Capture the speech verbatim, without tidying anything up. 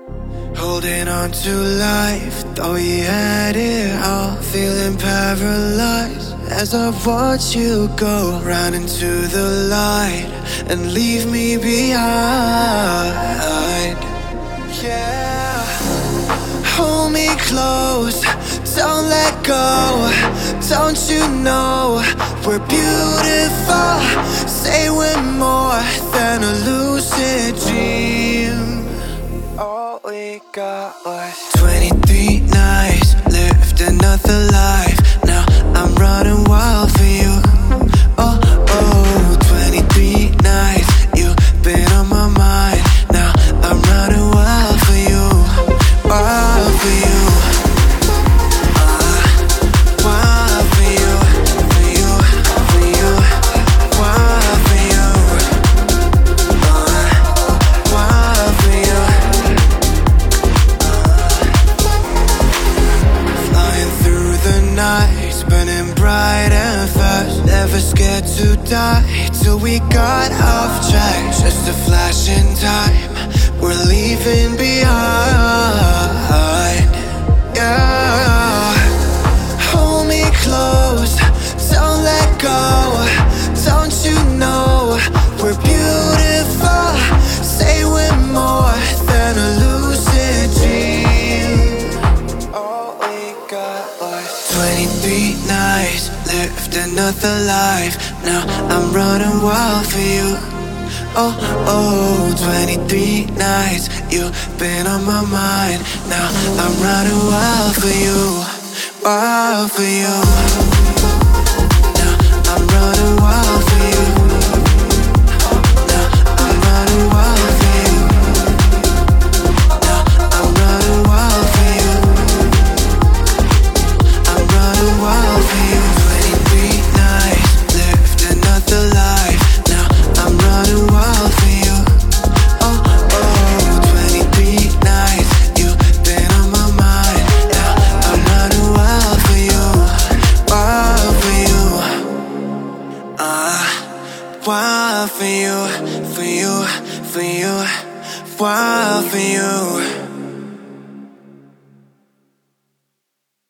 Holding on to life, thought we had it all. Feeling paralyzed as I watch you go round into the light and leave me behind. Yeah, hold me close, don't let go. Don't you know we're beautiful? Say we're more than a lucid dream. All we got was twenty-three nights, lived another life. Now I'm running wild for you. Oh, oh, twenty-three nights, you've been on my mind. Now I'm running wild for you, wild for you. Uh, wild for you, for you, for you, wild for you. Uh, wild for you. Nights burning bright and fast, never scared to die till we got off track. Just a flash in time, we're leaving behind. Yeah, hold me close, don't let go. Don't you know we're beautiful? Say we're more than a lucid dream. All we got was twenty-three nights, lived another life. Now I'm running wild for you. Oh, oh, twenty-three nights, you've been on my mind. Now I'm running wild for you, wild for you. Now I'm running wild for you. Now I'm running wild for you. Now I'm running wild for you. I'm running wild for you. Twenty-three nights, lived another life. Now I'm running wild for you. Oh, oh, twenty-three nights, you've been on my mind. Now I'm running wild for you, wild for you. Uh, wild for you, for you, for you, wild for you.